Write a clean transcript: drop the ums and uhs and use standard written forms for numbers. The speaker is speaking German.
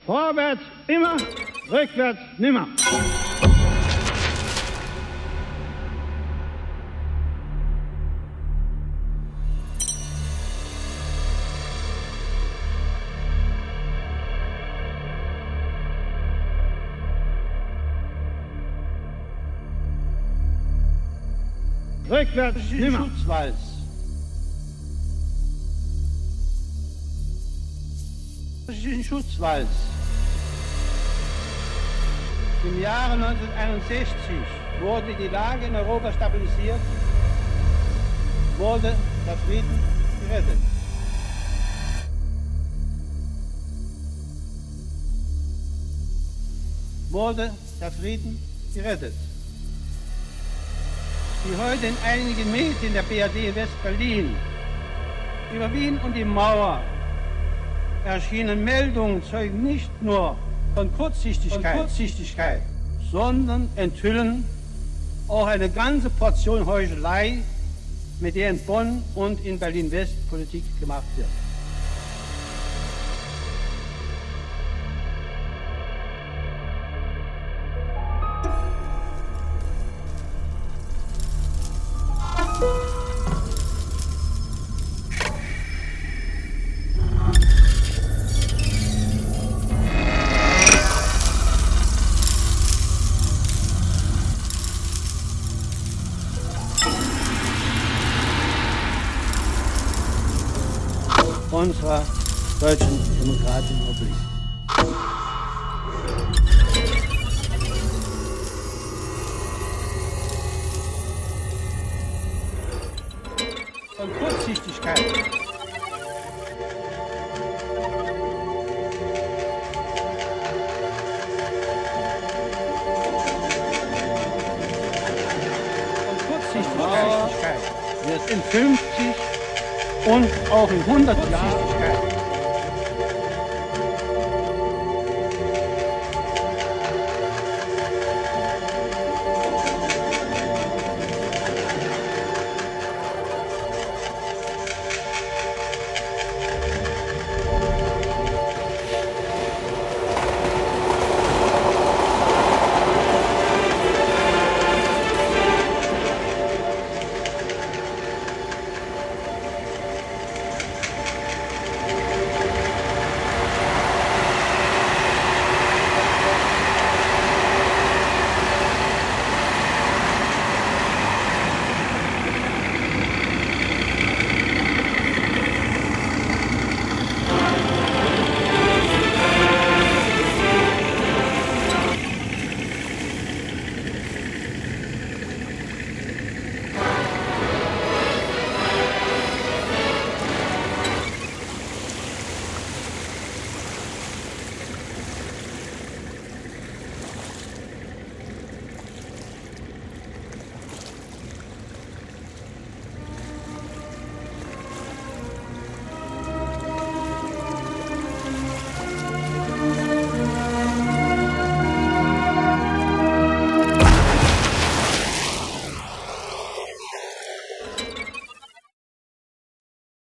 Vorwärts immer, rückwärts nimmer. Rückwärts nimmer. Schutzwalz. Das ist ein Schutzwalz. Im Jahre 1961 wurde die Lage in Europa stabilisiert, wurde der Frieden gerettet. Wurde der Frieden gerettet. Die heute in einigen Medien der BRD West-Berlin über Wien und die Mauer erschienen Meldungen zeugen nicht nur von Kurzsichtigkeit, sondern enthüllen auch eine ganze Portion Heuchelei, mit der in Bonn und in Berlin-West Politik gemacht wird. Unserer Deutschen Demokratischen Republik. Von Kurzsichtigkeit. Wird in 50 und auch in 100 Jahren